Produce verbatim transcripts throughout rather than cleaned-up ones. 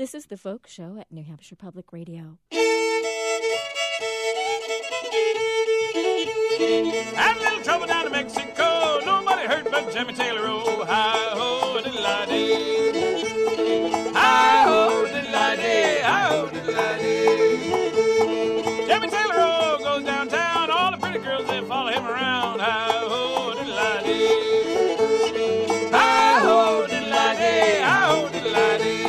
This is The Folk Show at New Hampshire Public Radio. Had a little trouble down in Mexico. Nobody heard but Jimmy Taylor. Oh, hi-ho, diddle-I-dee. Hi-ho, diddle-I-dee. Hi-ho, diddle-I-dee. Jimmy Taylor, oh, goes downtown. All the pretty girls, they follow him around. Hi-ho, diddle-I-dee. Hi-ho, diddle-I-dee. Hi-ho, diddle-I-dee.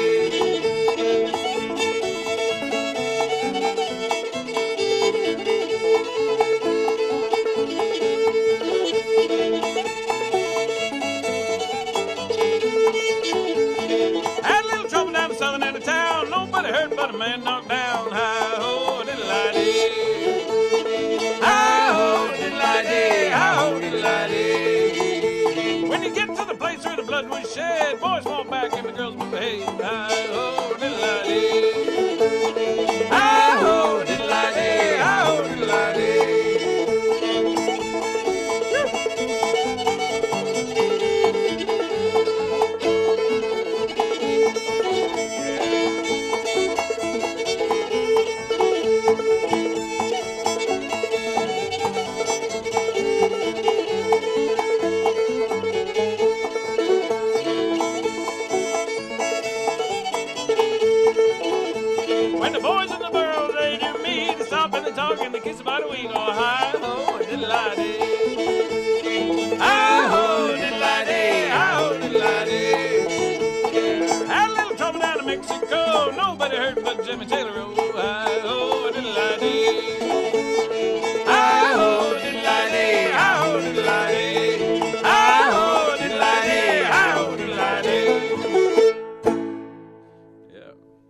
Southern end of town, nobody heard but a man knocked down. Hi-ho, diddle-I-dee. Hi-ho, diddle-I-dee. Hi-ho, diddle-I-dee. When you get to the place where the blood was shed, boys fall back and the girls behave. Hi-ho, diddle-I-dee. Hi-ho, diddle-I-dee. Hi-ho, diddle-I-dee. And they kiss about a week. Oh, hi-ho, diddle-I-dee. Hi-ho, diddle-I-dee. Hi-ho, diddle-I-dee. Had a little trouble down in Mexico. Nobody heard but Jimmy Taylor. Oh, hi-ho, diddle-I-dee. Hi-ho, diddle-I-dee. Hi-ho, diddle-I-dee. Hi-ho, diddle-I-dee. Hi-ho, diddle-I-dee. Yeah.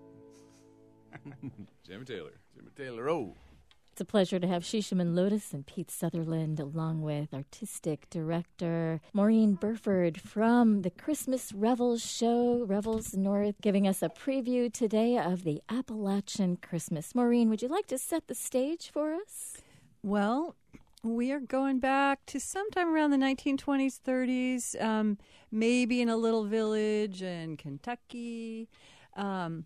Jimmy Taylor. Jimmy Taylor, oh. It's a pleasure to have Shishaman Lotus and Pete Sutherland, along with artistic director Maureen Burford from the Christmas Revels show, Revels North, giving us a preview today of the Appalachian Christmas. Maureen, would you like to set the stage for us? Well, we are going back to sometime around the nineteen twenties, thirties, um, maybe in a little village in Kentucky. Um,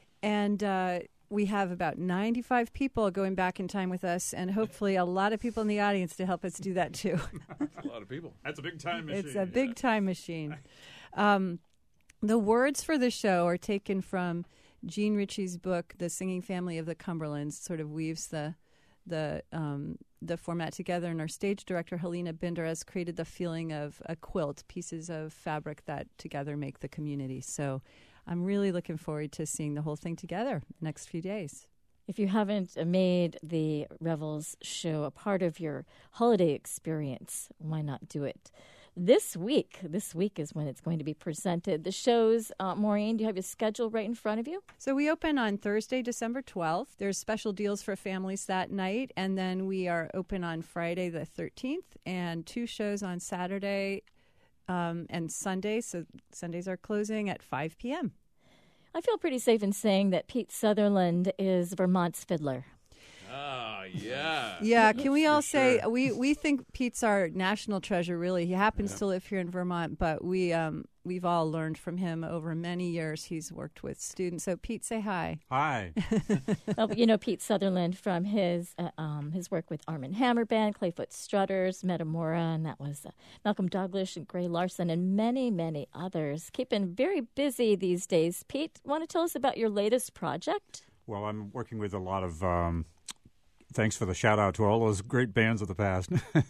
and uh we have about ninety-five people going back in time with us, and hopefully a lot of people in the audience to help us do that, too. A lot of people. That's a big time machine. It's a big time machine. Um, the words for the show are taken from Gene Ritchie's book, The Singing Family of the Cumberlands, sort of weaves the the um, the format together, and our stage director, Helena Binder, has created the feeling of a quilt, pieces of fabric that together make the community. So I'm really looking forward to seeing the whole thing together next few days. If you haven't made the Revels show a part of your holiday experience, why not do it this week? This week is when it's going to be presented. The shows, uh, Maureen, do you have your schedule right in front of you? So we open on Thursday, December twelfth. There's special deals for families that night. And then we are open on Friday the thirteenth and two shows on Saturday Um, and Sunday, so Sundays are closing at five p.m. I feel pretty safe in saying that Pete Sutherland is Vermont's fiddler. Ah, yeah. Yeah, can we all For say, sure. we, we think Pete's our national treasure, really. He happens Yeah. to live here in Vermont, but we, um, we've all learned from him over many years. He's worked with students. So, Pete, say hi. Hi. Well, you know Pete Sutherland from his uh, um, his work with Arm and Hammer Band, Clayfoot Strutters, Metamora, and that was uh, Malcolm Douglas and Gray Larson, and many, many others. Keeping very busy these days. Pete, want to tell us about your latest project? Well, I'm working with a lot of, um, thanks for the shout out to all those great bands of the past.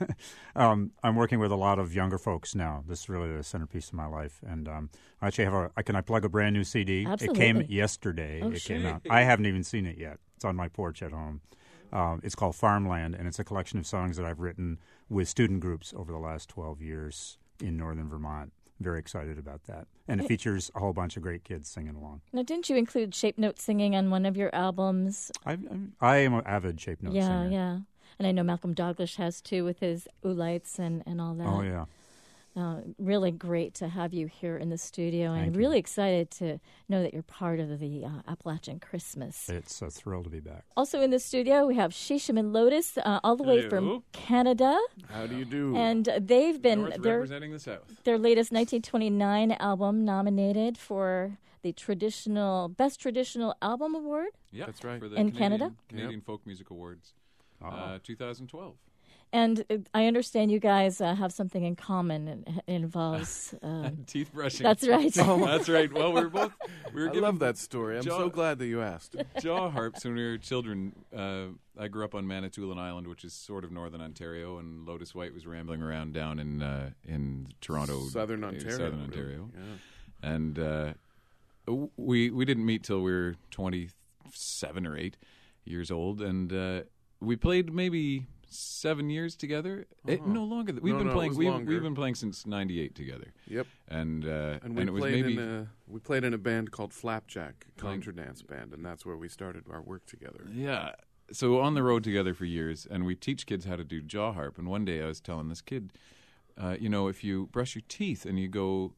um, I'm working with a lot of younger folks now. This is really the centerpiece of my life. And um, I actually have a, I, can I plug a brand new C D? Absolutely. It came yesterday. Oh, it sure. came out. I haven't even seen it yet. It's on my porch at home. Um, it's called Farmland, and it's a collection of songs that I've written with student groups over the last twelve years in northern Vermont. Very excited about that. And it features a whole bunch of great kids singing along. Now, didn't you include Shape Note singing on one of your albums? I, I, I am an avid Shape Note yeah, singer. yeah. And I know Malcolm Douglas has too with his Oolites and, and all that. Oh, yeah. Uh, really great to have you here in the studio, Thank and you. really excited to know that you're part of the uh, Appalachian Christmas. It's a thrill to be back. Also in the studio, we have Shishaman Lotus, uh, all the way Hello. from Canada. How do you do? And they've been North their representing the South. their latest nineteen twenty-nine album nominated for the traditional Best Traditional Album Award. Yeah, That's right. For the In Canadian, Canada? Canadian Folk Music Awards, uh, twenty twelve. And uh, I understand you guys uh, have something in common. It, it involves uh, Teeth brushing. That's right. That's right. Well, we were both. We were I given love that story. I'm jaw- so glad that you asked. jaw harps when we were children. Uh, I grew up on Manitoulin Island, which is sort of northern Ontario, and Lotus White was rambling around down in uh, in Toronto, Southern uh, Ontario. Southern really. Ontario, Yeah. and uh, w- we we didn't meet till we were twenty-seven or eight years old, and uh, we played maybe seven years together. It, Oh. no longer. We've No, been no, it playing. was We've, longer. we've been playing since ninety-eight together, Yep. and uh, And we it was played maybe in a we played in a band called Flapjack, Playing- contra dance band, and that's where we started our work together. yeah. So on the road together for years, and we teach kids how to do jaw harp. And one day I was telling this kid, uh, you know, if you brush your teeth and you go,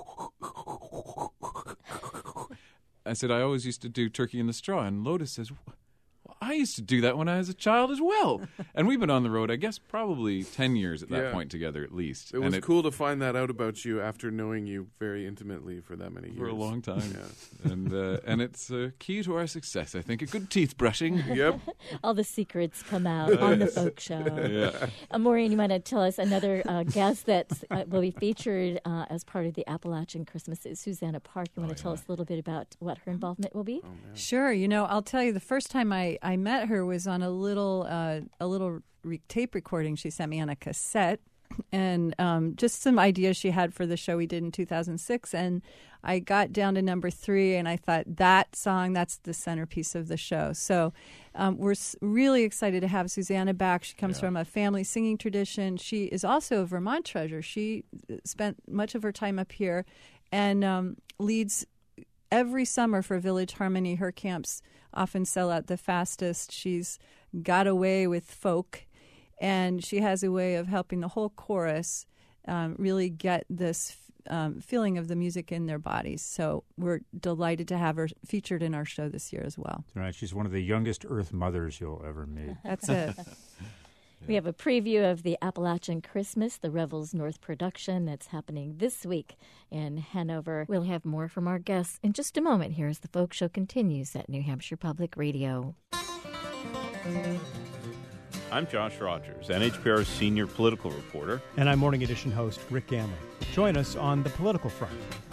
I said I always used to do Turkey in the Straw, and Lotus says, well, I used to do that when I was a child as well. And we've been on the road, I guess, probably ten years at that Yeah. point together at least. It was and cool to find that out about you after knowing you very intimately for that many years. for a long time. Yeah. And uh, and it's uh, key to our success, I think. A good teeth brushing. Yep. All the secrets come out on the folk show. Yeah. Uh, Maureen, you want to tell us another uh, guest that uh, will be featured uh, as part of the Appalachian Christmas is Susanna Park. You want to Oh, tell yeah. us a little bit about what her involvement will be? Sure. You know, I'll tell you, the first time I, I met her was on a little uh, a little re- tape recording she sent me on a cassette, and um, just some ideas she had for the show we did in two thousand six. And I got down to number three, and I thought, that song, that's the centerpiece of the show. So um, we're s- really excited to have Susanna back. She comes Yeah. from a family singing tradition. She is also a Vermont treasure. She spent much of her time up here and um, leads every summer for Village Harmony. Her camps often sell out the fastest. She's got away with folk, and she has a way of helping the whole chorus um, really get this um, feeling of the music in their bodies. So we're delighted to have her featured in our show this year as well. Right, she's one of the youngest Earth mothers you'll ever meet. That's it. We have a preview of the Appalachian Christmas, the Revels North production that's happening this week in Hanover. We'll have more from our guests in just a moment here as the Folk Show continues at New Hampshire Public Radio. I'm Josh Rogers, N H P R's senior political reporter. And I'm Morning Edition host Rick Ganley. Join us on the political front.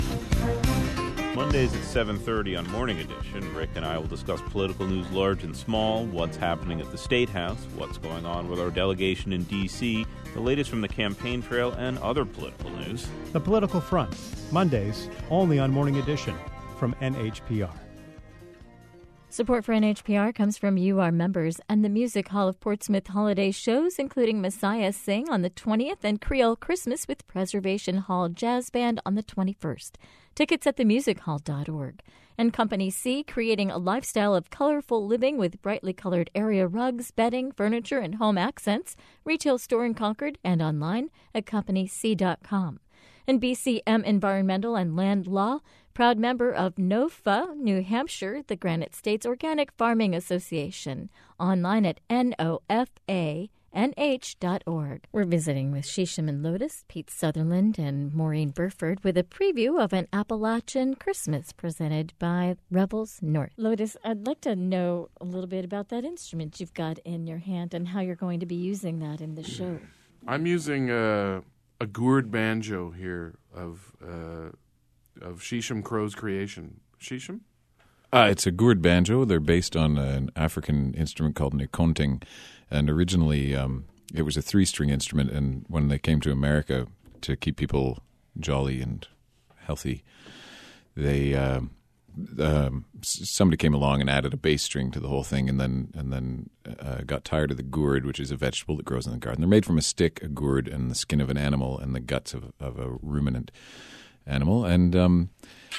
Mondays at seven thirty on Morning Edition, Rick and I will discuss political news large and small, what's happening at the State House, what's going on with our delegation in D C, the latest from the campaign trail, and other political news. The Political Front, Mondays, only on Morning Edition from N H P R. Support for N H P R comes from you, our members, and the Music Hall of Portsmouth holiday shows, including Messiah Sing on the twentieth and Creole Christmas with Preservation Hall Jazz Band on the twenty-first. Tickets at the music hall dot org. And Company C, creating a lifestyle of colorful living with brightly colored area rugs, bedding, furniture, and home accents. Retail store in Concord and online at company c dot com. And B C M Environmental and Land Law, proud member of NOFA, New Hampshire, the Granite States Organic Farming Association, online at N O F A N H dot org. We're visiting with Shisham and Lotus, Pete Sutherland, and Maureen Burford with a preview of an Appalachian Christmas presented by Revels North. Lotus, I'd like to know a little bit about that instrument you've got in your hand and how you're going to be using that in the show. I'm using a, a gourd banjo here of uh, of Shisham Crow's creation. Shisham? Uh, it's a gourd banjo. They're based on an African instrument called an ikonting, and originally um, it was a three-string instrument. And when they came to America to keep people jolly and healthy, they uh, um, somebody came along and added a bass string to the whole thing, and then and then uh, got tired of the gourd, which is a vegetable that grows in the garden. They're made from a stick, a gourd, and the skin of an animal, and the guts of, of a ruminant animal, and um,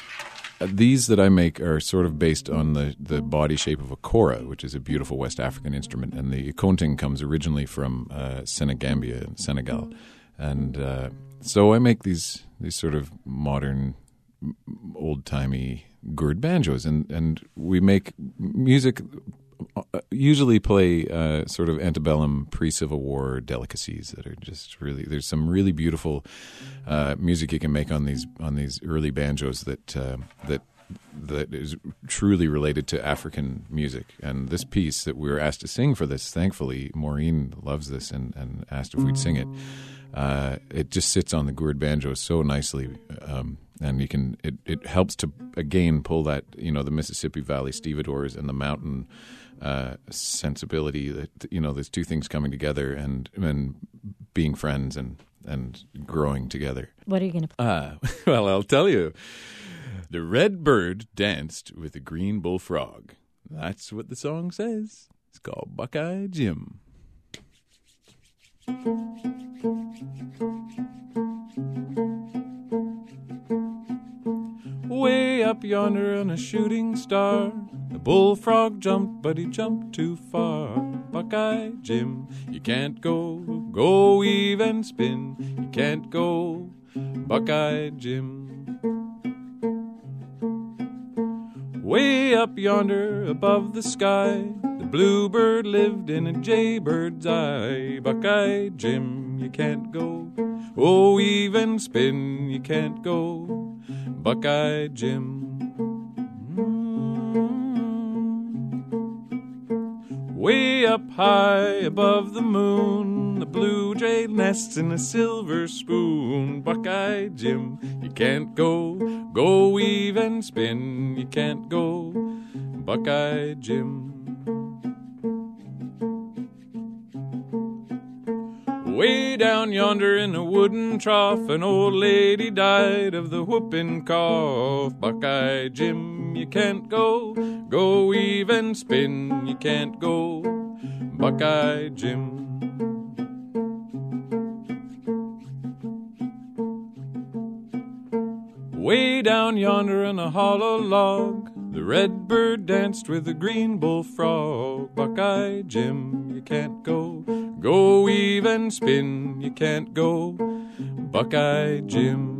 these that I make are sort of based on the, the body shape of a kora, which is a beautiful West African instrument, and the ikonting comes originally from uh, Senegambia in Senegal, and uh, so I make these these sort of modern, old timey gourd banjos, and and we make music. Usually play uh, sort of antebellum pre-Civil War delicacies that are just really. There's some really beautiful uh, music you can make on these on these early banjos that uh, that that is truly related to African music. And this piece that we were asked to sing for this, thankfully, Maureen loves this and, and asked if we'd sing it. Uh, it just sits on the gourd banjo so nicely, um, and you can. It, it helps to again pull that, you know, the Mississippi Valley stevedores and the mountain uh, sensibility. That, you know, there's two things coming together and and being friends and and growing together. What are you going to play? Ah, well, I'll tell you. The red bird danced with the green bullfrog. That's what the song says. It's called Buckeye Jim. Way up yonder on a shooting star, the bullfrog jumped, but he jumped too far. Buckeye Jim, you can't go, go weave and spin. You can't go, Buckeye Jim. Way up yonder above the sky, the bluebird lived in a jaybird's eye. Buckeye Jim, you can't go, oh weave and spin. You can't go, Buckeye Jim. Mm-hmm. Way up high above the moon, the blue jay nests in a silver spoon. Buckeye Jim, you can't go, go weave and spin. You can't go, Buckeye Jim. Way down yonder in a wooden trough, an old lady died of the whooping cough. Buckeye Jim, you can't go, go weave and spin. You can't go, Buckeye Jim. Way down yonder in a hollow log, the red bird danced with the green bullfrog. Buckeye Jim, you can't go, go weave and spin. You can't go, Buckeye Jim.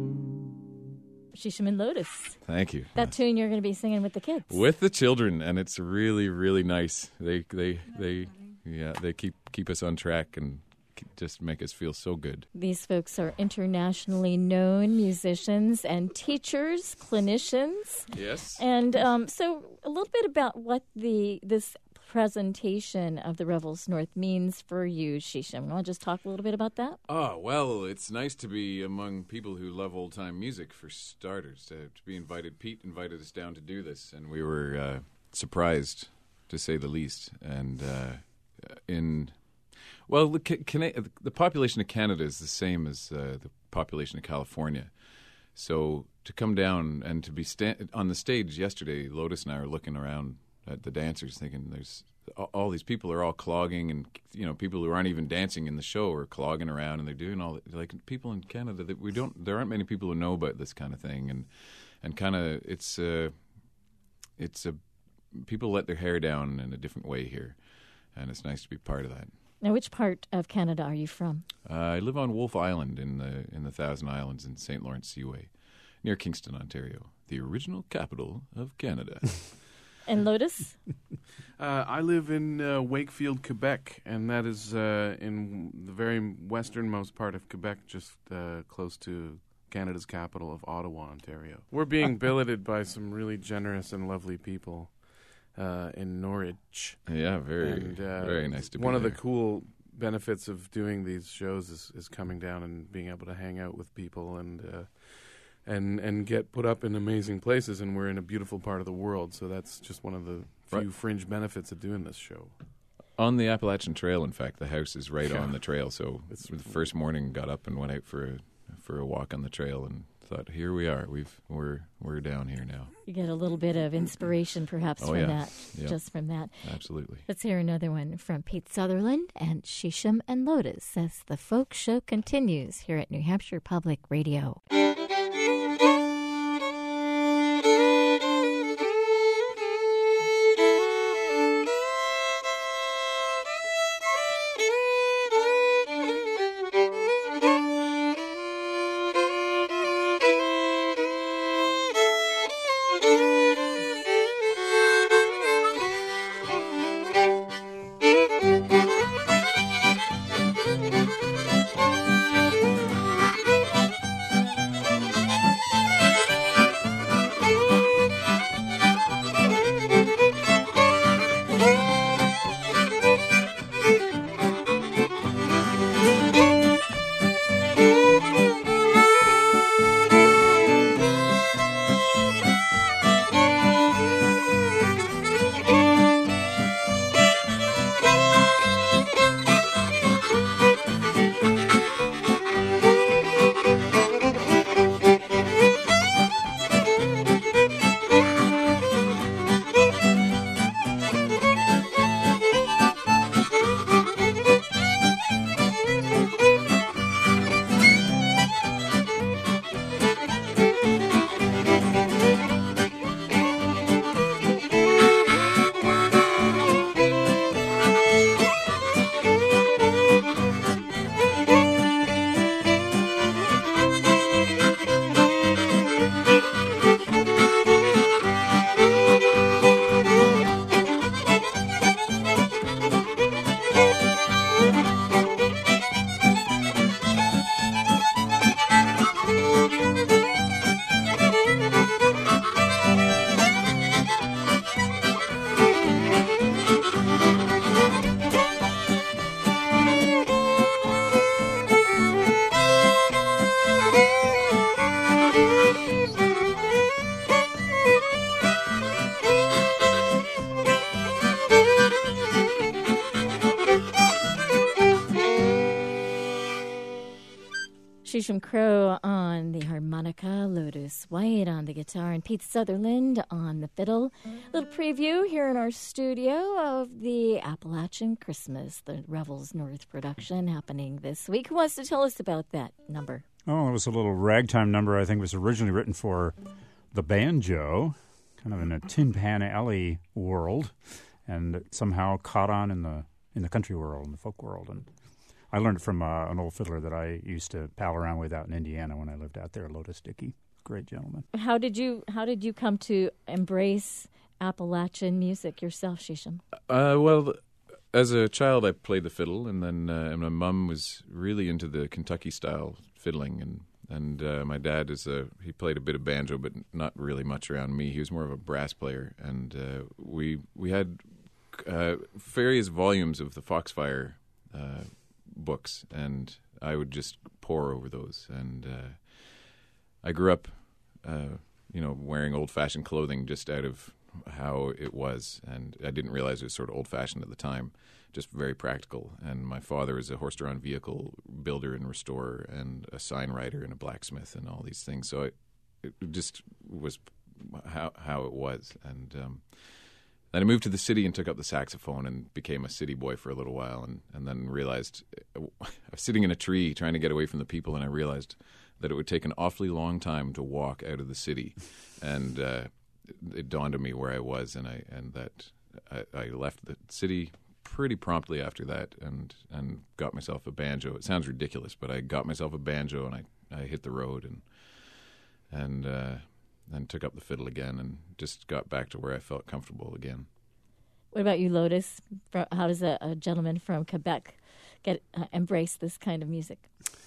Shisham and Lotus. Thank you. That tune you're going to be singing with the kids. With the children, and it's really, really nice. They, they, they, yeah, they keep keep us on track and just make us feel so good. These folks are internationally known musicians and teachers, clinicians. Yes. And um, so a little bit about what the this presentation of the Revels North means for you, Shisham. Want to just talk a little bit about that? Oh, well, it's nice to be among people who love old-time music, for starters, to, to be invited. Pete invited us down to do this, and we were uh, surprised, to say the least. And uh, in... Well, the, Can- the population of Canada is the same as uh, the population of California. So to come down and to be sta- on the stage yesterday, Lotus and I were looking around at the dancers thinking there's all these people are all clogging, and, you know, people who aren't even dancing in the show are clogging around, and they're doing all like people in Canada that we don't, there aren't many people who know about this kind of thing. And, and kind of it's, uh, it's a, people let their hair down in a different way here. And it's nice to be part of that. Now, which part of Canada are you from? Uh, I live on Wolfe Island in the in the Thousand Islands in Saint Lawrence Seaway, near Kingston, Ontario, the original capital of Canada. And Lotus? uh, I live in uh, Wakefield, Quebec, and that is uh, in the very westernmost part of Quebec, just uh, close to Canada's capital of Ottawa, Ontario. We're being billeted by some really generous and lovely people. Uh, in Norwich. Yeah, very, and, uh, very nice to be One there. of the cool benefits of doing these shows is, is coming down and being able to hang out with people and uh, and and get put up in amazing places. And we're in a beautiful part of the world, so that's just one of the few Right. fringe benefits of doing this show. On the Appalachian Trail, in fact, the house is right Yeah. on the trail. So It's- the first morning, got up and went out for a, for a walk on the trail, and thought, here we are. We've we're we're down here now. You get a little bit of inspiration, perhaps, Oh, from yeah. that, Yeah. just from that. Absolutely. Let's hear another one from Pete Sutherland and Shisham and Lotus as the folk show continues here at New Hampshire Public Radio. Shisham Crow on the harmonica, Lotus White on the guitar, and Pete Sutherland on the fiddle. A little preview here in our studio of the Appalachian Christmas, the Revels North production happening this week. Who wants to tell us about that number? Oh, it was a little ragtime number. I think it was originally written for the banjo, kind of in a Tin Pan Alley world, and it somehow caught on in the in the country world, in the folk world. And I learned it from uh, an old fiddler that I used to pal around with out in Indiana when I lived out there, Lotus Dickey. Great gentleman. How did you How did you come to embrace Appalachian music yourself, Shisham? Uh, well, as a child, I played the fiddle, and then uh, and my mum was really into the Kentucky style fiddling, and and uh, my dad is a he played a bit of banjo, but not really much around me. He was more of a brass player, and uh, we we had uh, various volumes of the Foxfire Uh, books, and I would just pore over those. And uh, I grew up, uh, you know, wearing old-fashioned clothing just out of how it was, and I didn't realize it was sort of old-fashioned at the time, just very practical. And my father was a horse-drawn vehicle builder and restorer, and a sign writer and a blacksmith, and all these things. So it, it just was how how it was. And um, then I moved to the city and took up the saxophone and became a city boy for a little while, and, and then realized I was sitting in a tree trying to get away from the people, and I realized that it would take an awfully long time to walk out of the city, and uh, it dawned on me where I was, and I and that I, I left the city pretty promptly after that, and and got myself a banjo. It sounds ridiculous, but I got myself a banjo, and I, I hit the road and and. Uh, and took up the fiddle again and just got back to where I felt comfortable again. What about you, Lotus? How does a, a gentleman from Quebec get uh, embrace this kind of music?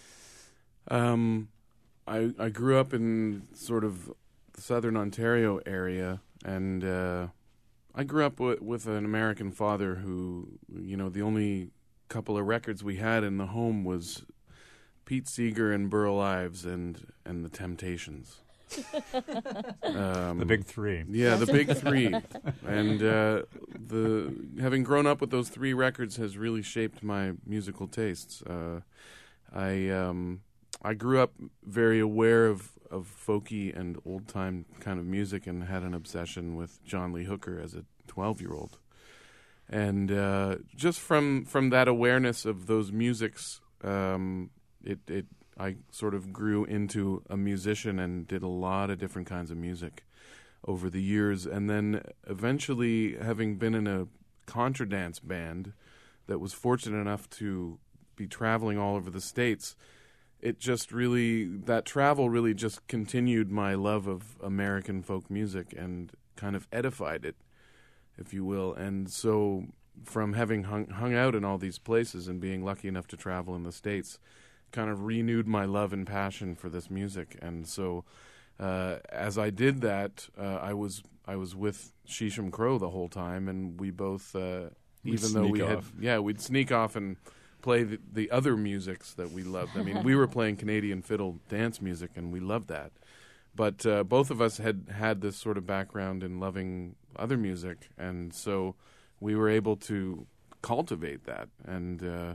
Um, I I grew up in sort of the southern Ontario area, and uh, I grew up with, with an American father who, you know, the only couple of records we had in the home was Pete Seeger and Burl Ives and and the Temptations. Um, the big three. Yeah, the big three. And uh, the having grown up with those three records has really shaped my musical tastes. Uh, I um, I grew up very aware of, of folky and old-time kind of music, and had an obsession with John Lee Hooker as a twelve-year-old. And uh, just from from that awareness of those musics, um, it it I sort of grew into a musician and did a lot of different kinds of music over the years. And then eventually, having been in a contradance band that was fortunate enough to be traveling all over the States, it just really, that travel really just continued my love of American folk music and kind of edified it, if you will. And so from having hung, hung out in all these places and being lucky enough to travel in the States, kind of renewed my love and passion for this music. And so uh, as I did that, uh, I was I was with Shisham Crow the whole time, and we both, uh, even though we off. had, yeah, we'd sneak off and play the, the other musics that we loved. I mean, we were playing Canadian fiddle dance music, and we loved that. But uh, both of us had had this sort of background in loving other music, and so we were able to cultivate that. And uh,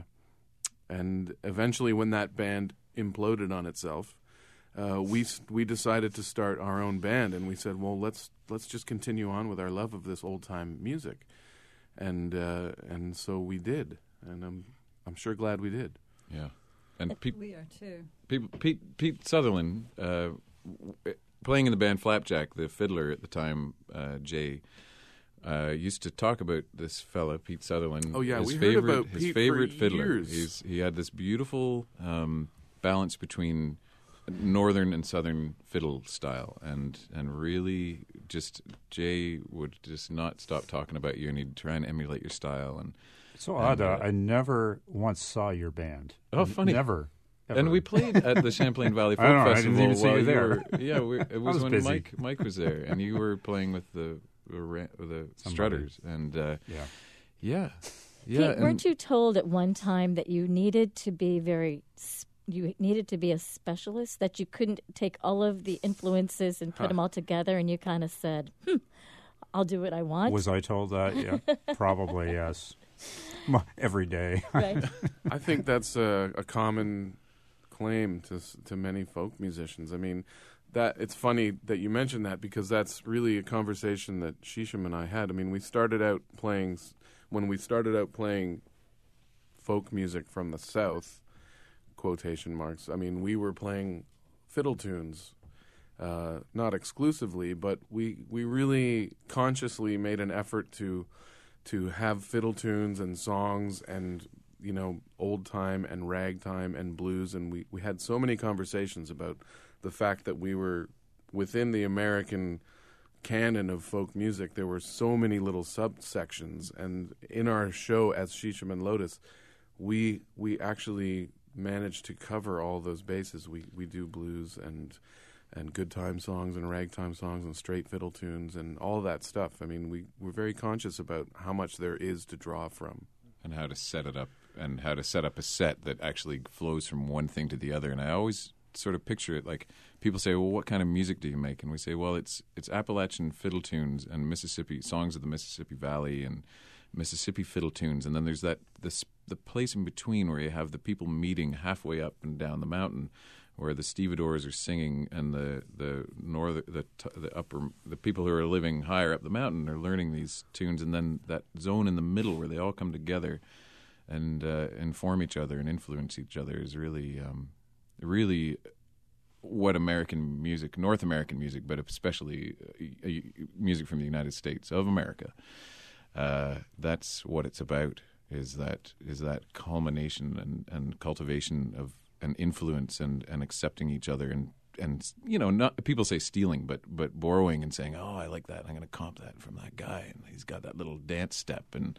and eventually, when that band imploded on itself, uh, we we decided to start our own band, and we said, well, let's let's just continue on with our love of this old time music, and uh, and so we did, and I'm I'm sure glad we did. Yeah, and Pete, we are too. Pete Pete, Pete Sutherland, uh, w- playing in the band Flapjack, the fiddler at the time, uh, Jay. Uh, used to talk about this fella, Pete Sutherland. Oh yeah, his we favorite, heard about his Pete favorite for fiddler. years. He's, he had this beautiful um, balance between northern and southern fiddle style, and and really just Jay would just not stop talking about you, and he'd try and emulate your style. And It's so and, odd. Uh, uh, I never once saw your band. Oh, funny. Never. Ever. And we played at the Champlain Valley Folk I know, I Festival. didn't even see while you there. were, yeah, we, it was, was when busy. Mike Mike was there, and you were playing with the the, ra- the Strutters, and uh, Yeah. yeah, yeah. Pete, weren't you told at one time that you needed to be very, s- you needed to be a specialist, that you couldn't take all of the influences and put Huh. them all together, and you kind of said, hmm, I'll do what I want? Was I told that? Yeah, probably yes. Every day. Right. I think that's a, a common acclaim to s- to many folk musicians. I mean, that it's funny that you mentioned that because that's really a conversation that Shisham and I had. I mean, we started out playing s- when we started out playing folk music from the South, quotation marks. I mean, we were playing fiddle tunes, uh, not exclusively, but we we really consciously made an effort to to have fiddle tunes and songs and, you know, old time and ragtime and blues, and we, we had so many conversations about the fact that we were within the American canon of folk music. There were so many little subsections, and in our show as Shisham and Lotus, we we actually managed to cover all those bases. We we do blues and and good time songs and ragtime songs and straight fiddle tunes and all that stuff. I mean, we we're very conscious about how much there is to draw from. And how to set it up, and how to set up a set that actually flows from one thing to the other. And I always sort of picture it like people say, well, what kind of music do you make? And we say, well, it's it's Appalachian fiddle tunes and Mississippi songs of the Mississippi Valley and Mississippi fiddle tunes. And then there's that this the place in between where you have the people meeting halfway up and down the mountain, where the stevedores are singing and the the north the the upper the people who are living higher up the mountain are learning these tunes, and then that zone in the middle where they all come together and uh, inform each other and influence each other is really um, really what American music, North American music, but especially uh, music from the United States of America. Uh, that's what it's about. Is that is that culmination and, and cultivation of an influence and, and accepting each other and and you know, not people say stealing, but but borrowing and saying, oh, I like that, I'm going to comp that from that guy, and he's got that little dance step, and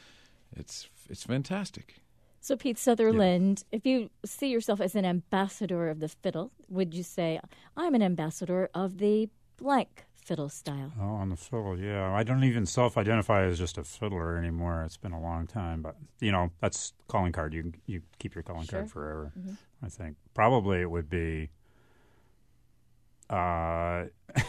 it's it's fantastic. So, Pete Sutherland, yeah. If you see yourself as an ambassador of the fiddle, would you say, I'm an ambassador of the blank fiddle style? Oh, on the fiddle, yeah. I don't even self-identify as just a fiddler anymore. It's been a long time, but, you know, that's calling card. You you keep your calling sure. card forever, mm-hmm. I think. Probably it would be, uh,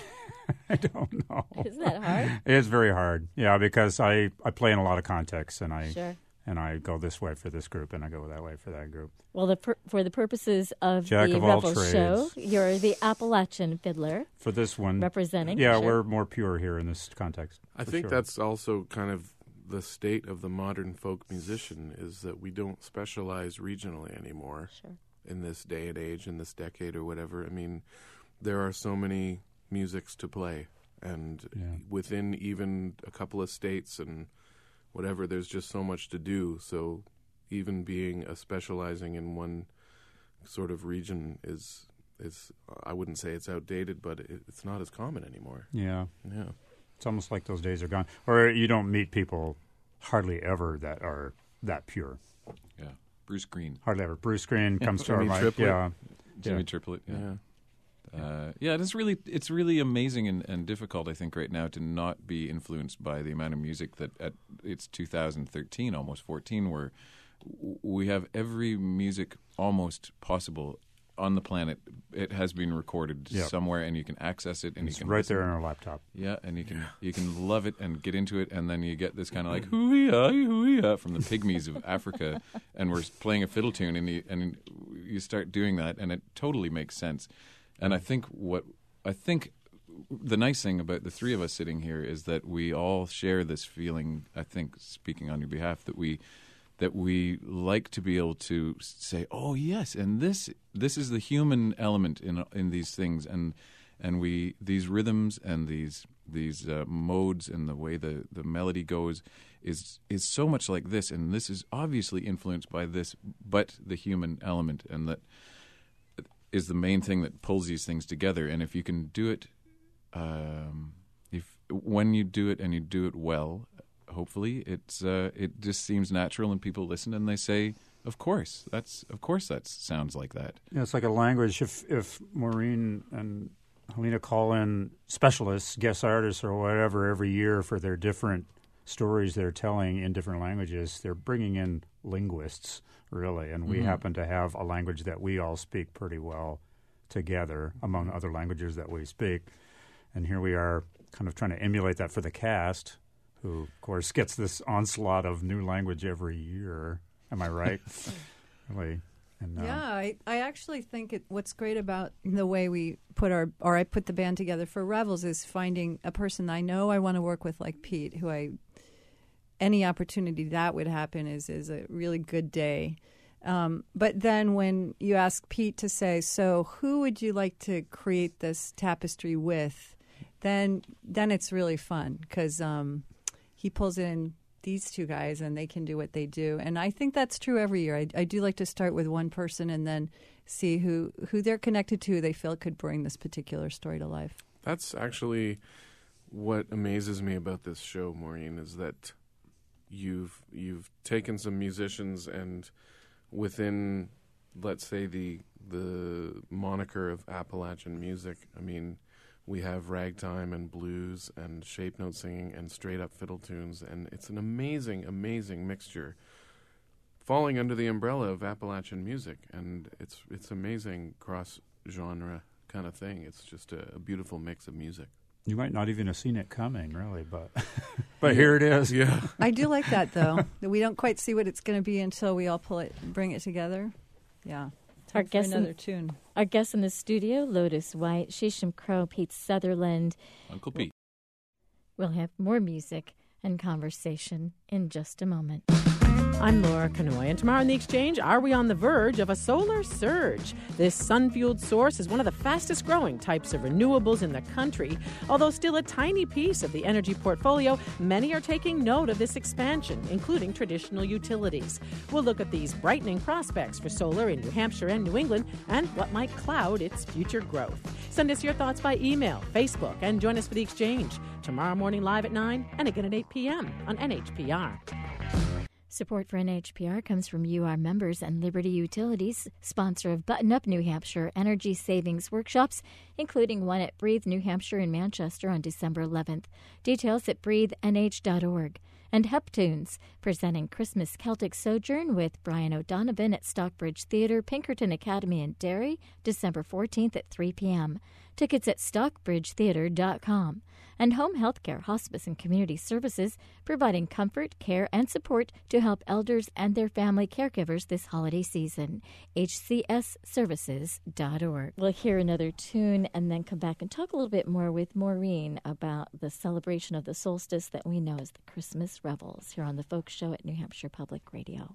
I don't know. Isn't that hard? It's very hard, yeah, because I, I play in a lot of contexts, and I... Sure. And I go this way for this group, and I go that way for that group. Well, the per- for the purposes of Jack the of all Revel trades. show, you're the Appalachian fiddler. For this one. Representing. Yeah, sure. we're more pure here in this context. I think sure. that's also kind of the state of the modern folk musician, is that we don't specialize regionally anymore sure. in this day and age, in this decade or whatever. I mean, there are so many musics to play, and yeah. within even a couple of states and whatever, there's just so much to do. So even being a specializing in one sort of region is is I wouldn't say it's outdated, but it, it's not as common anymore. Yeah. Yeah. It's almost like those days are gone. Or you don't meet people hardly ever that are that pure. Yeah. Bruce Green. Hardly ever. Bruce Green comes to our Jimmy mind. Triplett. Yeah. Jimmy yeah. Triplett, yeah. Yeah. Uh, yeah, it's really it's really amazing and, and difficult, I think, right now to not be influenced by the amount of music that at it's two thousand thirteen, almost fourteen, where we have every music almost possible on the planet. It has been recorded yeah. somewhere, and you can access it, and it's you can right listen. there on our laptop. Yeah, and you can you can love it and get into it, and then you get this kind of like hoo-ya, hoo-ya from the pygmies of Africa, and we're playing a fiddle tune, and you, and you start doing that, and it totally makes sense. And I think what I think the nice thing about the three of us sitting here is that we all share this feeling. I think, speaking on your behalf, that we that we like to be able to say, "Oh yes," and this this is the human element in in these things, and and we these rhythms and these these uh, modes and the way the, the melody goes is is so much like this, and this is obviously influenced by this, but the human element, and that is the main thing that pulls these things together. And if you can do it, um, if when you do it and you do it well, hopefully it's uh, it just seems natural, and people listen and they say, "Of course, that's of course that sounds like that." Yeah, it's like a language. If if Maureen and Helena call in specialists, guest artists, or whatever every year for their different stories they're telling in different languages, they're bringing in linguists, really, and we mm-hmm. happen to have a language that we all speak pretty well together among other languages that we speak. And here we are kind of trying to emulate that for the cast, who, of course, gets this onslaught of new language every year. Am I right? Really, And, uh, Yeah, I, I actually think it, what's great about the way we put our, or I put the band together for Revels is finding a person I know I want to work with like Pete, who I, any opportunity that would happen is, is a really good day. Um, but then when you ask Pete to say, so who would you like to create this tapestry with, then then it's really fun because um, he pulls in these two guys and they can do what they do. And I think that's true every year. I, I do like to start with one person and then see who, who they're connected to, they feel could bring this particular story to life. That's actually what amazes me about this show, Maureen, is that you've you've taken some musicians and within, let's say, the the moniker of Appalachian music, I mean, we have ragtime and blues and shape note singing and straight up fiddle tunes, and it's an amazing, amazing mixture falling under the umbrella of Appalachian music, and it's it's amazing cross genre kind of thing. It's just a, a beautiful mix of music. You might not even have seen it coming, really, but but here it is. Yeah, I do like that though. That we don't quite see what it's going to be until we all pull it, bring it together. Yeah. Our Time for guest, another in, tune. our guest in the studio, Lotus White, Shisham Crow, Pete Sutherland. Uncle Pete. We'll have more music and conversation in just a moment. I'm Laura Canoy, and tomorrow in The Exchange, are we on the verge of a solar surge? This sun-fueled source is one of the fastest-growing types of renewables in the country. Although still a tiny piece of the energy portfolio, many are taking note of this expansion, including traditional utilities. We'll look at these brightening prospects for solar in New Hampshire and New England and what might cloud its future growth. Send us your thoughts by email, Facebook, and join us for The Exchange tomorrow morning live at nine and again at eight p.m. on N H P R. Support for N H P R comes from you, our members, and Liberty Utilities, sponsor of Button Up New Hampshire energy savings workshops, including one at Breathe New Hampshire in Manchester on December eleventh. Details at breathe n h dot org. And Heptunes, presenting Christmas Celtic Sojourn with Brian O'Donovan at Stockbridge Theatre, Pinkerton Academy in Derry, December fourteenth at three p.m. Tickets at stockbridge theatre dot com. And Home Healthcare, Hospice, and Community Services, providing comfort, care, and support to help elders and their family caregivers this holiday season. h c s services dot org. We'll hear another tune and then come back and talk a little bit more with Maureen about the celebration of the solstice that we know as the Christmas Revels here on the Folk Show at New Hampshire Public Radio.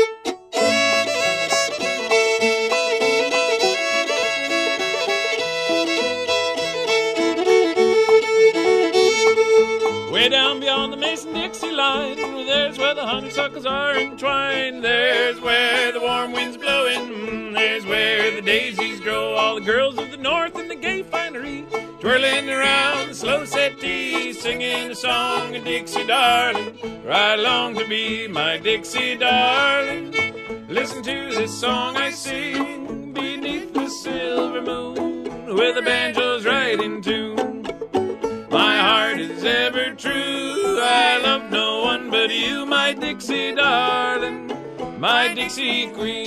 Way down beyond the Mason-Dixie line, there's where the honeysuckles are entwined. There's where the warm wind's blowing, there's where the daisies grow. All the girls of the north in the gay finery, twirling around the slow settee, singing a song of Dixie darling, ride along to be my Dixie darling. Listen to this song I sing beneath the silver moon, with the banjos right in tune. My heart is ever true, I love no one but you, my Dixie darling, my Dixie queen.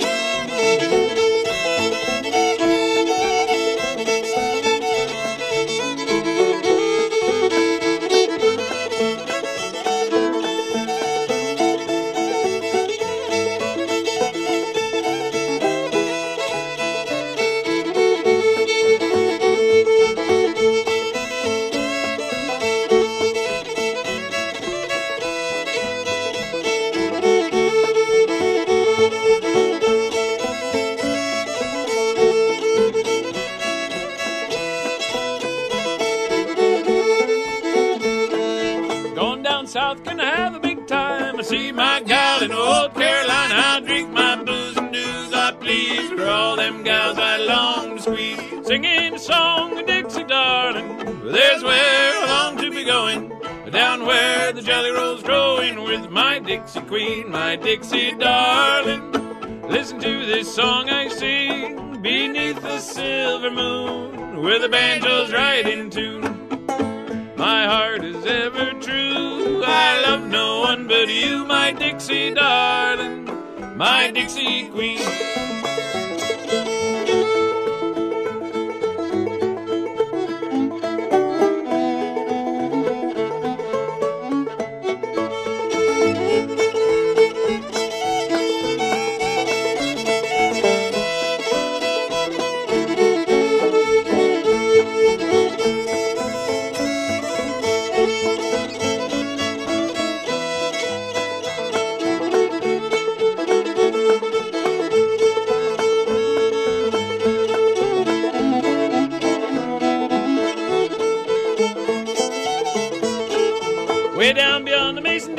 South gonna have a big time. I see my gal in old Carolina. I'll drink my booze and dues I please for all them gals I long to squeeze. Singing a song of Dixie darling, there's where I long to be going, down where the jelly roll's growing with my Dixie queen, my Dixie darling. Listen to this song I sing beneath the silver moon, with the banjos right in tune. My heart is ever true, I love no one but you, my Dixie darling, my Dixie queen.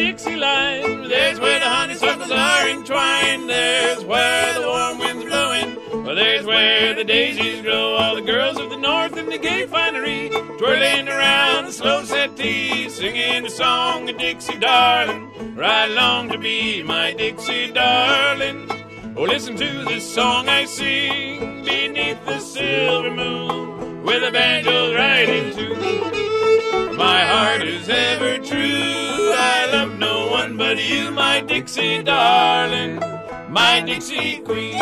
Dixie line. There's where the honeysuckles are entwined. There's where the warm wind's blowing. Well, there's where the daisies grow. All the girls of the north in the gay finery, twirling around the slow settee, singing a song of Dixie darling. Right along to be my Dixie darling. Oh, listen to this song I sing beneath the silver moon, with a banjo riding too. My heart is ever true. I love no one but you, my Dixie darling, my Dixie queen.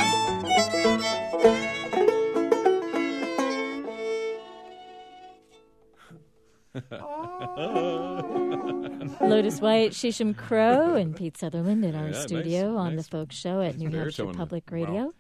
Lotus White, Shisham Crow, and Pete Sutherland in our Yeah, studio nice, on nice. the Folk Show at New Hampshire baritone. Public Radio. Wow.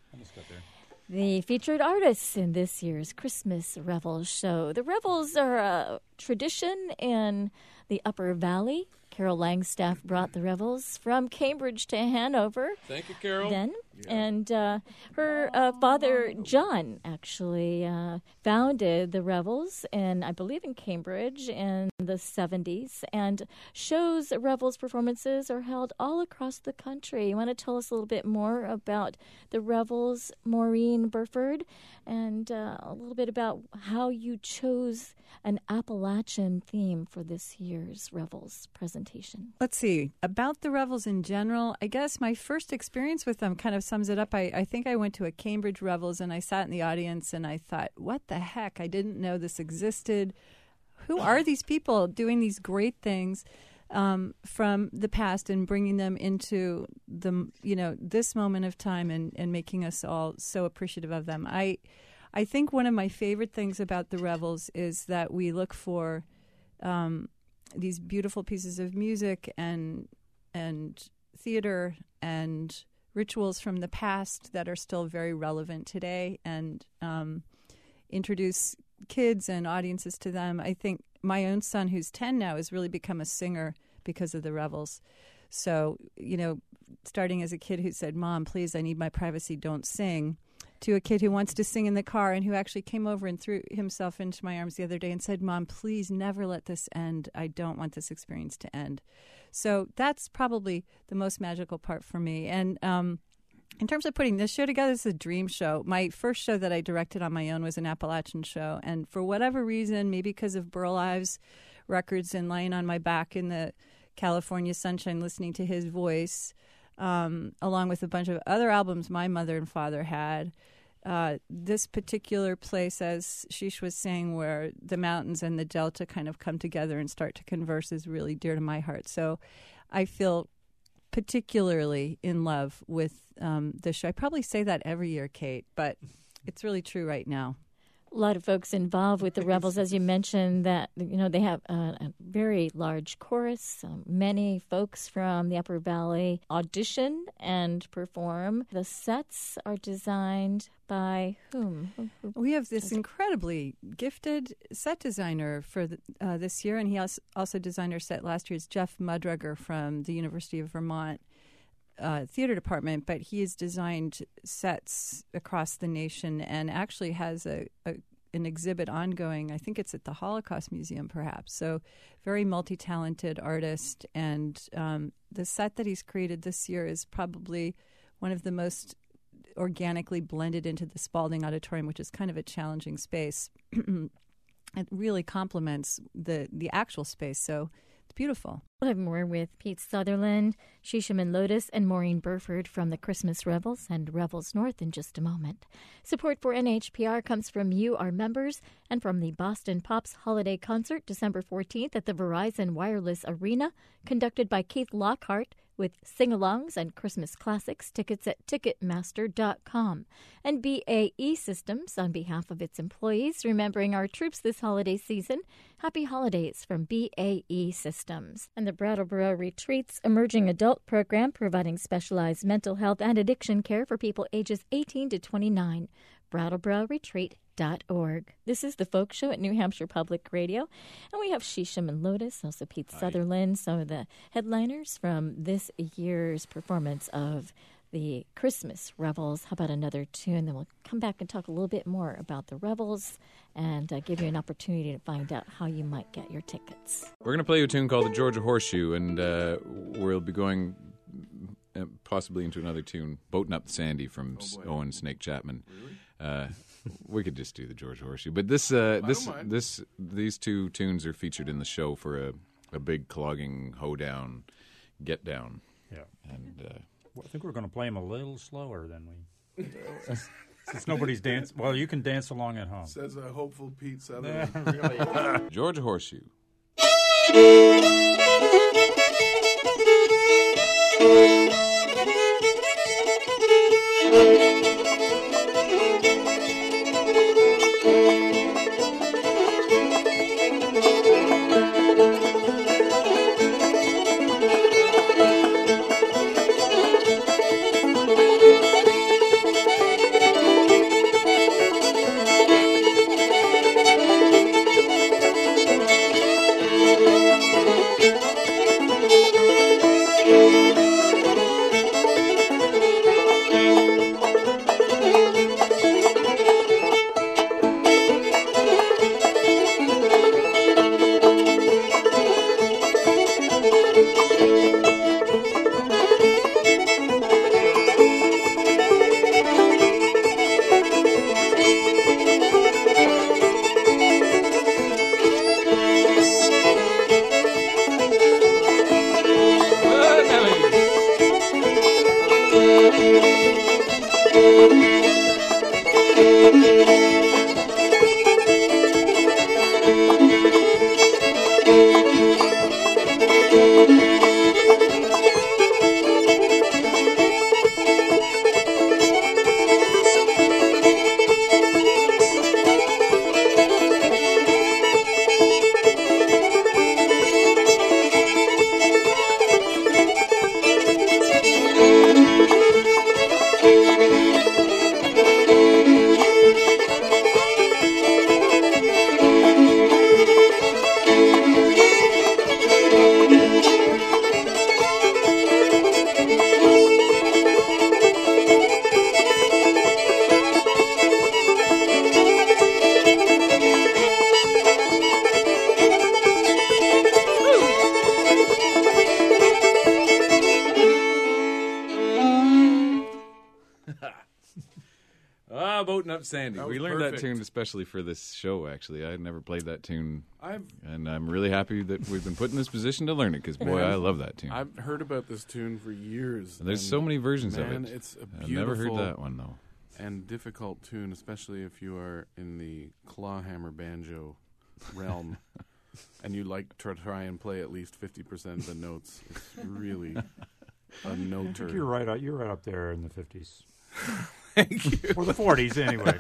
The featured artists in this year's Christmas Revels show. The Revels are a tradition in the Upper Valley. Carol Langstaff brought the Revels from Cambridge to Hanover. Thank you, Carol. Then, and uh, her uh, father, John, actually uh, founded the Revels, in, I believe, in Cambridge in the seventies. And shows, Revels performances are held all across the country. You want to tell us a little bit more about the Revels, Maureen Burford, and uh, a little bit about how you chose an Appalachian theme for this year's Revels presentation? Let's see. About the Revels in general, I guess my first experience with them kind of sums it up. I, I think I went to a Cambridge Revels and I sat in the audience and I thought, what the heck? I didn't know this existed. Who are these people doing these great things um, from the past and bringing them into the, you know, this moment of time and, and making us all so appreciative of them? I I think one of my favorite things about the Revels is that we look for um, these beautiful pieces of music and and theater and rituals from the past that are still very relevant today, and um, introduce kids and audiences to them. I think my own son, who's ten now, has really become a singer because of the Revels. So, you know, starting as a kid who said, "Mom, please, I need my privacy, don't sing," to a kid who wants to sing in the car and who actually came over and threw himself into my arms the other day and said, "Mom, please never let this end. I don't want this experience to end." So that's probably the most magical part for me. And um, in terms of putting this show together, this is a dream show. My first show that I directed on my own was an Appalachian show. And for whatever reason, maybe because of Burl Ives records and lying on my back in the California sunshine listening to his voice, Um, along with a bunch of other albums my mother and father had. Uh, this particular place, as Shish was saying, where the mountains and the delta kind of come together and start to converse, is really dear to my heart. So I feel particularly in love with um, this show. I probably say that every year, Kate, but it's really true right now. A lot of folks involved with the Revels, as you mentioned, that, you know, they have a, a very large chorus. Um, many folks from the Upper Valley audition and perform. The sets are designed by whom? Who, who We have this incredibly gifted set designer for the, uh, this year, and he also, also designed our set last year. It's Jeff Mudrugger from the University of Vermont uh, Theater Department, but he has designed sets across the nation and actually has a, a an exhibit ongoing. I think it's at the Holocaust Museum, perhaps. So very multi-talented artist, and um, the set that he's created this year is probably one of the most organically blended into the Spalding Auditorium, which is kind of a challenging space. It really complements the, the actual space, so it's beautiful. We'll have more with Pete Sutherland, Shisham and Lotus, and Maureen Burford from the Christmas Revels and Revels North in just a moment. Support for N H P R comes from you, our members, and from the Boston Pops Holiday Concert, December fourteenth at the Verizon Wireless Arena, conducted by Keith Lockhart, with sing-alongs and Christmas classics. Tickets at Ticketmaster dot com. And B A E Systems, on behalf of its employees, remembering our troops this holiday season. Happy holidays from B A E Systems. And the Brattleboro Retreats Emerging Adult Program, providing specialized mental health and addiction care for people ages eighteen to twenty-nine. Brattleboro Retreat dot org. This is the Folk Show at New Hampshire Public Radio, and we have Shisham and Lotus, also Pete Sutherland, some of the headliners from this year's performance of the Christmas Revels. How about another tune? Then we'll come back and talk a little bit more about the Revels and uh, give you an opportunity to find out how you might get your tickets. We're going to play you a tune called the Georgia Horseshoe, and uh, we'll be going uh, possibly into another tune, Boating Up the Sandy from Oh, Owen Snake Chapman. Really? Uh, we could just do the Georgia Horseshoe, but this, uh, this, this, these two tunes are featured in the show for a, a big clogging hoedown, get down. Yeah, and uh, well, I think we're going to play them a little slower than we. Since nobody's dance, well, you can dance along at home. Says a hopeful Pete Sutherland. Really? Georgia Horseshoe. Ah, Boating Up Sandy. That We was learned perfect. that tune especially for this show, actually. I had never played that tune, I've and I'm really happy that we've been put in this position to learn it, because, boy, Man, I love that tune. I've heard about this tune for years. And there's and so many versions man, of it. It's a I've beautiful never heard that one, though. and difficult tune, especially if you are in the clawhammer banjo realm and you like to try and play at least fifty percent of the notes. It's really a I think noter. you're right. up- You're right up there in the fifties. Thank you. Or the forties, anyway.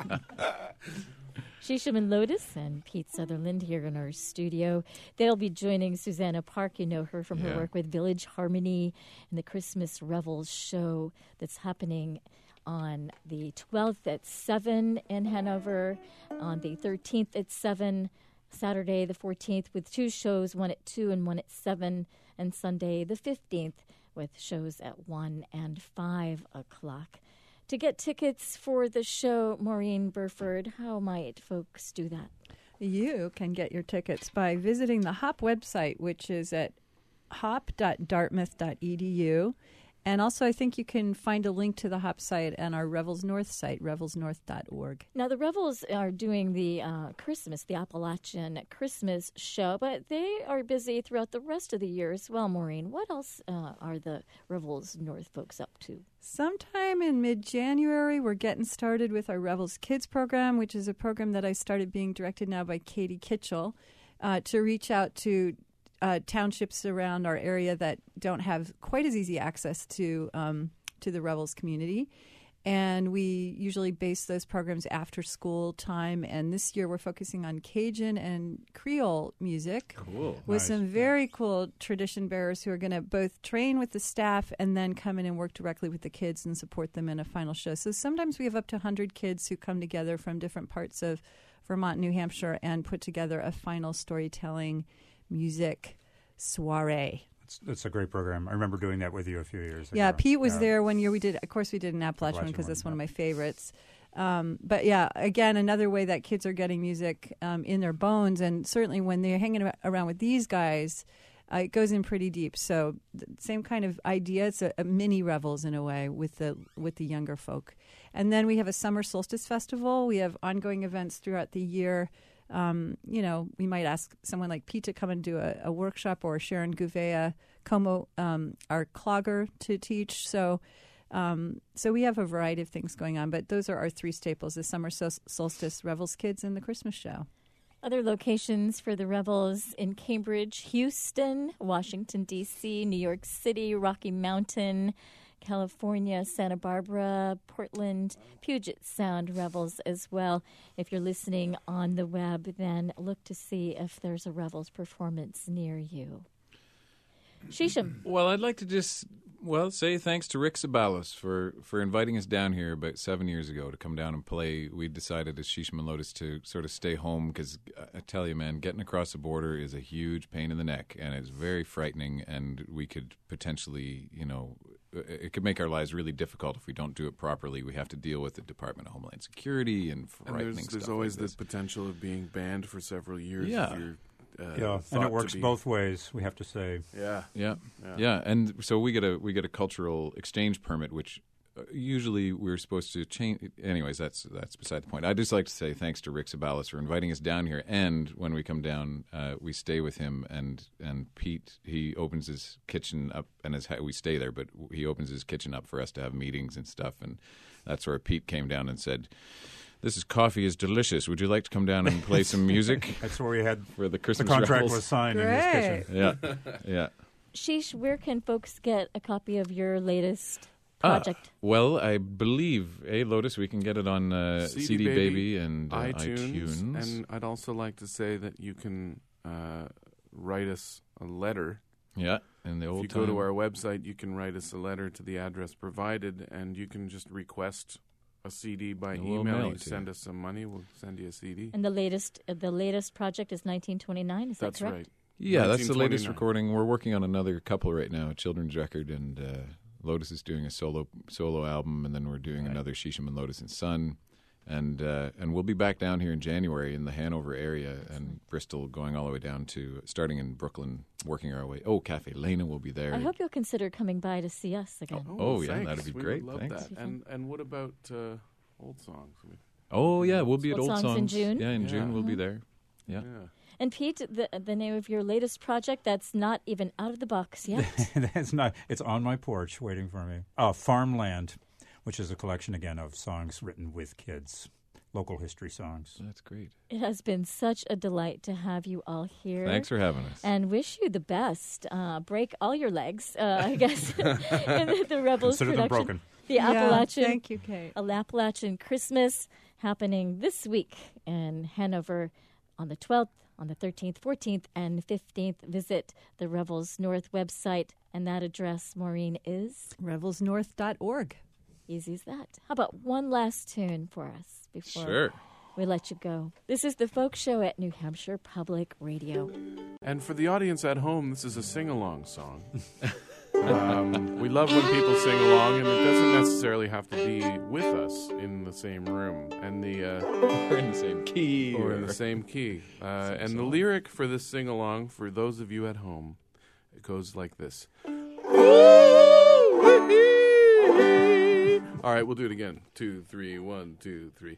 Shishaman Lotus and Pete Sutherland here in our studio. They'll be joining Susanna Park. You know her from her Yeah. work with Village Harmony and the Christmas Revels show that's happening on the twelfth at seven in Hanover, on the thirteenth at seven, Saturday the fourteenth with two shows, one at two and one at seven, and Sunday the fifteenth with shows at one and five o'clock. To get tickets for the show, Maureen Burford, how might folks do that? You can get your tickets by visiting the HOP website, which is at hop dot dartmouth dot e d u. And also, I think you can find a link to the HOP site and our Revels North site, revels north dot org. Now, the Revels are doing the uh, Christmas, the Appalachian Christmas show, but they are busy throughout the rest of the year as well, Maureen. What else uh, are the Revels North folks up to? Sometime in mid-January, we're getting started with our Revels Kids program, which is a program that I started being directed now by Katie Kitchell uh, to reach out to uh, townships around our area that don't have quite as easy access to um, to the Revels community. And we usually base those programs after school time. And this year we're focusing on Cajun and Creole music. Cool. With Nice. some very cool tradition bearers who are going to both train with the staff and then come in and work directly with the kids and support them in a final show. So sometimes we have up to one hundred kids who come together from different parts of Vermont, New Hampshire, and put together a final storytelling music soiree. It's, it's a great program. I remember doing that with you a few years ago. Yeah, Pete was Yeah. there one year. We did, of course, we did an Appalachian Appalachian because one, that's one of yeah. my favorites. Um, but yeah, again, another way that kids are getting music um, in their bones, and certainly when they're hanging ar- around with these guys, uh, it goes in pretty deep. So the same kind of idea. It's a, a mini Revels in a way with the with the younger folk. And then we have a summer solstice festival. We have ongoing events throughout the year. Um, you know, we might ask someone like Pete to come and do a, a workshop, or Sharon Gouveia Como, um, our clogger, to teach. So, um, so we have a variety of things going on. But those are our three staples: the summer sol- solstice, Revels Kids, and the Christmas show. Other locations for the Revels in Cambridge, Houston, Washington, D C, New York City, Rocky Mountain, California, Santa Barbara, Portland, Puget Sound Revels as well. If you're listening on the web, then look to see if there's a Revels performance near you. Shisham. Well, I'd like to just, well, say thanks to Rick Sabalos for, for inviting us down here about seven years ago to come down and play. We decided as Shisham and Lotus to sort of stay home because I tell you, man, getting across the border is a huge pain in the neck, and it's very frightening, and we could potentially, you know, it could make our lives really difficult if we don't do it properly. We have to deal with the Department of Homeland Security and frightening And there's, stuff there's always like this. the potential of being banned for several years. Yeah. If you're, uh, Yeah, and thought it to works be- both ways, we have to say. Yeah. Yeah. Yeah. yeah, And so we get a we get a cultural exchange permit, which uh, usually we're supposed to change. Anyways, that's that's beside the point. I'd just like to say thanks to Rick Sabalos for inviting us down here. And when we come down, uh, we stay with him. And and Pete, he opens his kitchen up, and his, we stay there, but he opens his kitchen up for us to have meetings and stuff. And that's where Pete came down and said, "This is coffee is delicious. Would you like to come down and play some music?" That's where we had for the the Christmas contract Revels. was signed in Great. his kitchen. Yeah, yeah. Sheesh, where can folks get a copy of your latest Ah, project? well, I believe, hey, Lotus, we can get it on uh, C D C D Baby, Baby, and uh, iTunes, iTunes. and I'd also like to say that you can uh, write us a letter. Yeah, in the If old you time. go to our website, you can write us a letter to the address provided, and you can just request a C D by And we'll email. mail You it to send you. us some money, we'll send you a C D. And the latest, uh, the latest project is nineteen twenty-nine. Is that That's correct? right. Yeah, that's the latest nineteen twenty-nine. recording. We're working on another couple right now, a children's record, and uh, Lotus is doing a solo solo album, and then we're doing Right. another Shisham and Lotus and Son. And uh, and we'll be back down here in January in the Hanover area and Bristol, going all the way down to, starting in Brooklyn, working our way. Oh, Cafe Lena will be there. I hope you'll consider coming by to see us again. Oh, yeah, thanks. that'd be We great. Would love Thanks. that. And and what about uh, old songs? We- Oh, yeah, we'll be at Old Old Songs in June? Yeah, in Yeah. June we'll be Mhm. there. Yeah. yeah. And Pete, the the name of your latest project that's not even out of the box yet. That's not. It's on my porch waiting for me. Uh, Farmland, which is a collection again of songs written with kids, local history songs. That's great. It has been such a delight to have you all here. Thanks for having us. And wish you the best. Uh, break all your legs, uh, I guess, in the, the Rebels Consider them production. broken. The Yeah, Appalachian, thank you, Kate. a Appalachian Christmas happening this week in Hanover on the twelfth, on the thirteenth, fourteenth, and fifteenth. Visit the Revels North website, and that address, Maureen, is revels north dot org. easy as that. How about one last tune for us before Sure. we let you go? This is the Folk Show at New Hampshire Public Radio. And for the audience at home, this is a sing-along song. um, we love when people sing along, and it doesn't necessarily have to be with us in the same room and the uh, We're in the same key. or in the same key. Uh, and the lyric for this sing-along, for those of you at home, it goes like this. All right, we'll do it again. Two, three, one, two, three.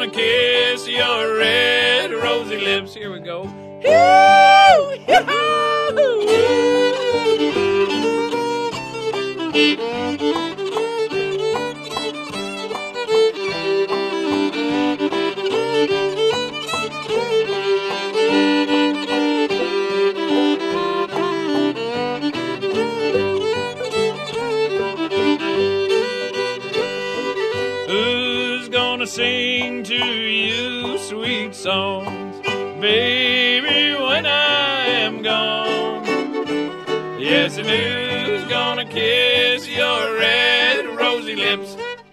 gonna kiss your red rosy lips. Here we go. Hee-hoo! Who's gonna sing to you sweet songs, baby, when I am gone? Yes, and who's gonna kiss your red rosy lips?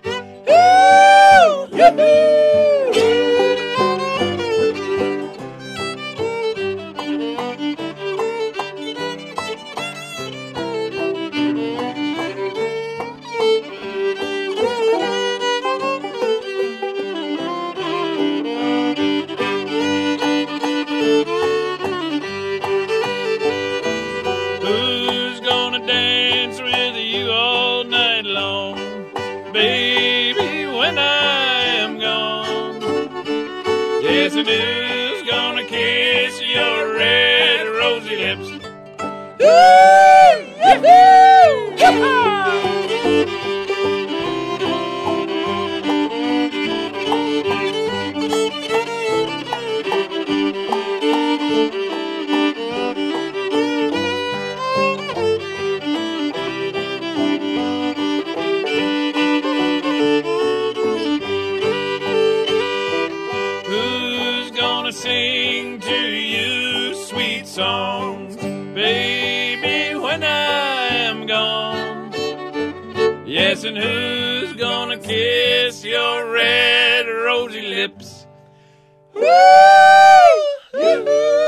Ooh, yoo-hoo! Who's gonna dance with you all night long, baby, when I am gone? Yes, and who's gonna kiss your red rosy lips? Ooh, yoo-hoo, yee-haw! Who's gonna sing to you sweet songs, baby, when I am gone? Yes, and who's gonna kiss your red rosy lips? Woo! Yoo-hoo!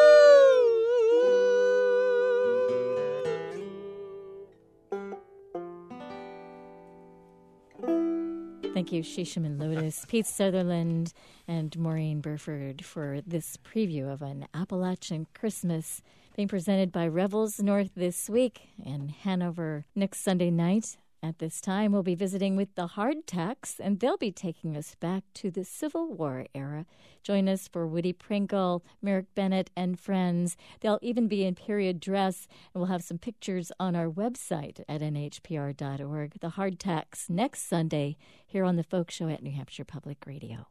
Thank you, Shishaman Lotus, Pete Sutherland, and Maureen Burford for this preview of an Appalachian Christmas being presented by Revels North this week in Hanover next Sunday night. At this time, we'll be visiting with the Hardtacks, and they'll be taking us back to the Civil War era. Join us for Woody Pringle, Merrick Bennett, and friends. They'll even be in period dress, and we'll have some pictures on our website at N H P R dot org. The Hardtacks next Sunday here on the Folk Show at New Hampshire Public Radio.